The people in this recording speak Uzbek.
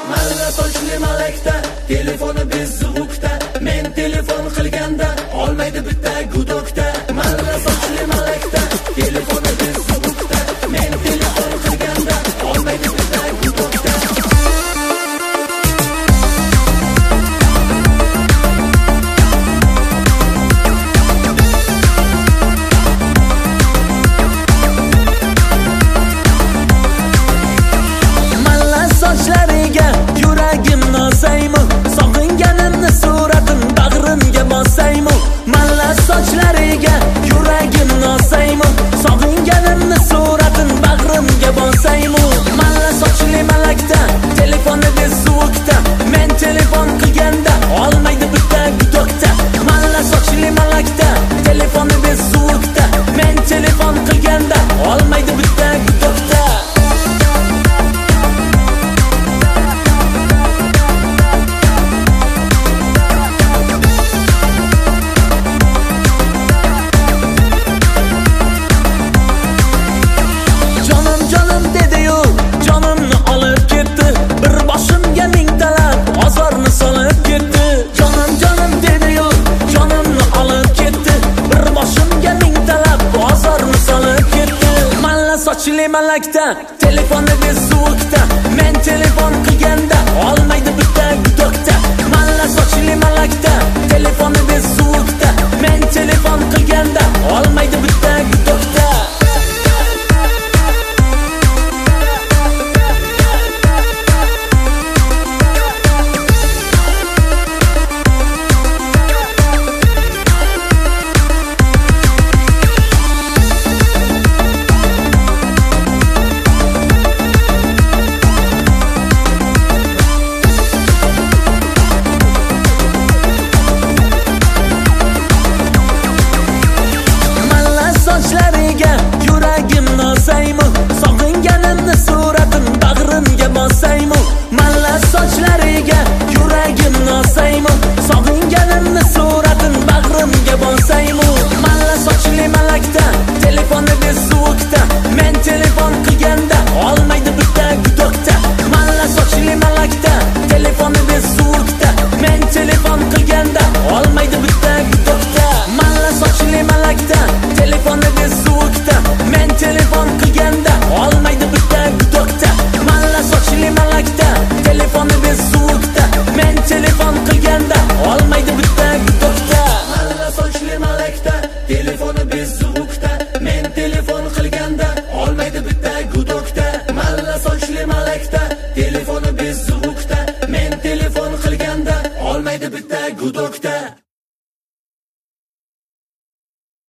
Malla sochli malakda, telefoni bezzuqda. Men telefon qilganda olmaydi bitta gudokda. Malla sochli malakda, telefoni bezzuqda. Men telefon qilganda olmaydi bitta gudokda. Sochlariga yuragim nosaymi, sog'inganimni suratin bag'rimga bosaymi. Malla sochlariga yuragim nosaymi, sog'inganimni suratin bag'rimga bosaymi. Malla sochli malakda, telefoni bezzuqda. Men telefon qilganda olmaydi bitta gudokda. Malla sochli malakda, telefoni bezzuqda. Men telefon qilganda olmaydi bitta gudokda. Sochli malakda, telefoni bezzuqda. Men telefon qilganda olmaydi bitta gudokda. Malla sochli malakda, telefoni bezzuqda. Men telefon qilganda olmaydi bitta gudokda. Sochlariga yuragim nosaymi, sog'inganimni suratin bag'rimga bosaymi. Malla sochlariga yuragim nosaymi, sog'inganimni suratin bag'rimga bosaymi. Malla sochli malakda, telefoni bezzuqda. Men telefon qilganda olmaydi bitta gudokda. Malla sochli malakda, telefoni bezzuqda. Men telefon qilganda olmaydi bitta gudokda. Malla sochli malakda, telefoni bezzuqda. Men telefon qilganda olmaydi bitta gudokda. Malla sochli malakda, telefoni bezzuqda. Men telefon qilganda olmaydi bitta gudokda. Malla sochli malakda, telefoni bezzuqda. Men telefon qilganda olmaydi bitta gudokda. Malla sochli malakda, telefoni bezzuqda. Men telefon qilganda olmaydi bitta gudokda.